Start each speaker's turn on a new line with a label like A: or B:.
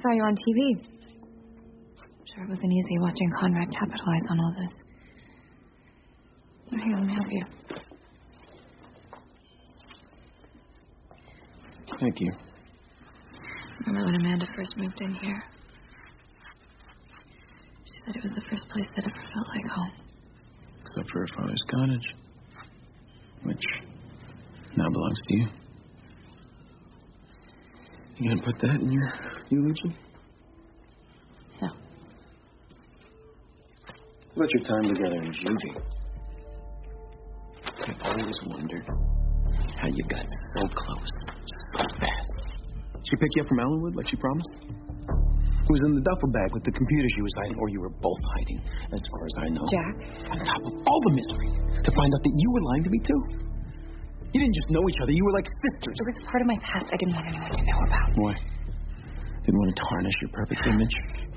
A: Saw you on TV. Sure, it wasn't easy watching Conrad capitalize on all this. Here, let me help you.
B: Thank you.
A: Remember when Amanda first moved in here? She said it was the first place that ever felt like home.
B: Except for her father's cottage, which now belongs to you. You gonna put that in your eulogy?
A: No.
B: What about your time together in juvie? I always wondered how you got so close, so fast. She pick you up from Ellenwood like she promised? It was in the duffel bag with the computer she was hiding, or you were both hiding, as far as I know.
A: Jack?
B: On top of all the misery, to find out that you were lying to me, too. You didn't just know each other, you were like sisters.
A: It was part of my past I didn't want anyone to know about.
B: Why? Didn't want to tarnish your perfect image?